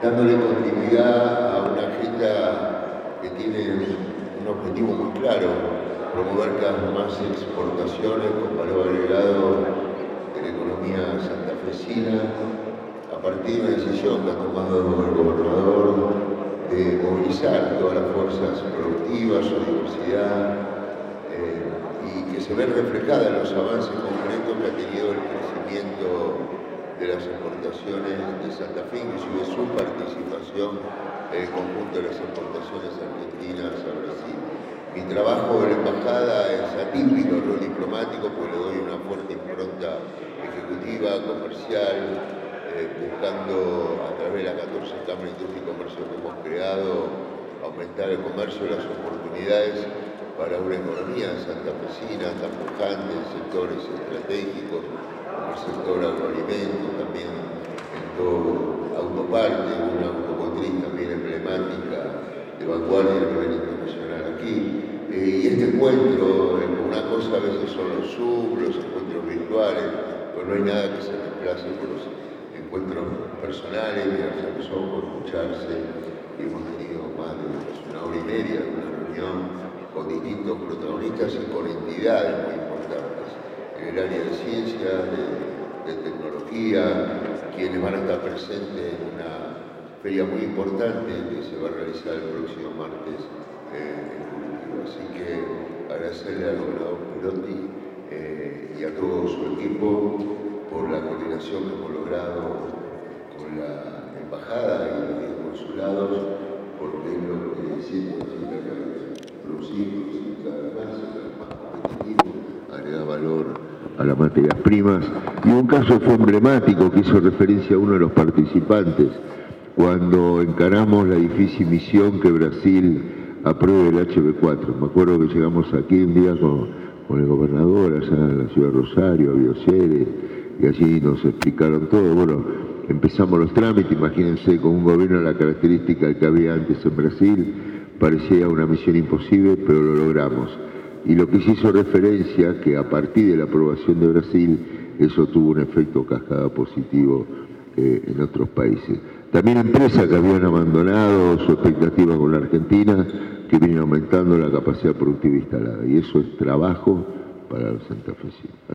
dándole continuidad a una agenda que tiene un objetivo muy claro: promover cada vez más exportaciones con valor agregado de la economía santafesina, a partir de una decisión que ha tomado el gobernador de movilizar todas las fuerzas productivas, su diversidad, y que se ve reflejada en los avances concretos que ha tenido el crecimiento de las exportaciones de Santa Fe, inclusive su participación en el conjunto de las exportaciones argentinas a Brasil. Mi trabajo en la embajada es atípico, no diplomático, porque le doy una fuerte impronta ejecutiva, comercial, buscando a través de las 14 cámaras de industria y comercio que hemos creado aumentar el comercio y las oportunidades para una economía santafesina tan pujante en sectores estratégicos como el sector agroalimento, también en todo autoparte, una automotriz también emblemática de vanguardia a nivel internacional aquí. Y este encuentro, una cosa a veces son los Zoom, los encuentros virtuales, pero no hay nada que se reemplace por los encuentros personales, mirarse a los ojos, escucharse. Y hemos tenido más de una hora y media de una reunión con distintos protagonistas y con entidades muy importantes en el área de ciencia, de tecnología, quienes van a estar presentes en una feria muy importante que se va a realizar el próximo martes en Curitiba. Así que agradecerle al gobernador Perotti y a todo su equipo por la coordinación que hemos logrado con la embajada y los consulados, porque es lo que decimos, producir cada vez más competitivo, agrega valor a las materias primas. Y un caso fue emblemático que hizo referencia a uno de los participantes, cuando encaramos la difícil misión que Brasil apruebe el HB4. Me acuerdo que llegamos aquí un día con el gobernador allá en la ciudad de Rosario, a Biocere, y allí nos explicaron todo. Bueno, empezamos los trámites, imagínense, con un gobierno de la característica que había antes en Brasil, parecía una misión imposible, pero lo logramos. Y lo que se hizo referencia, que a partir de la aprobación de Brasil, eso tuvo un efecto cascada positivo en otros países. También empresas que habían abandonado su expectativa con la Argentina, que vienen aumentando la capacidad productiva instalada. Y eso es trabajo para los santafesinos.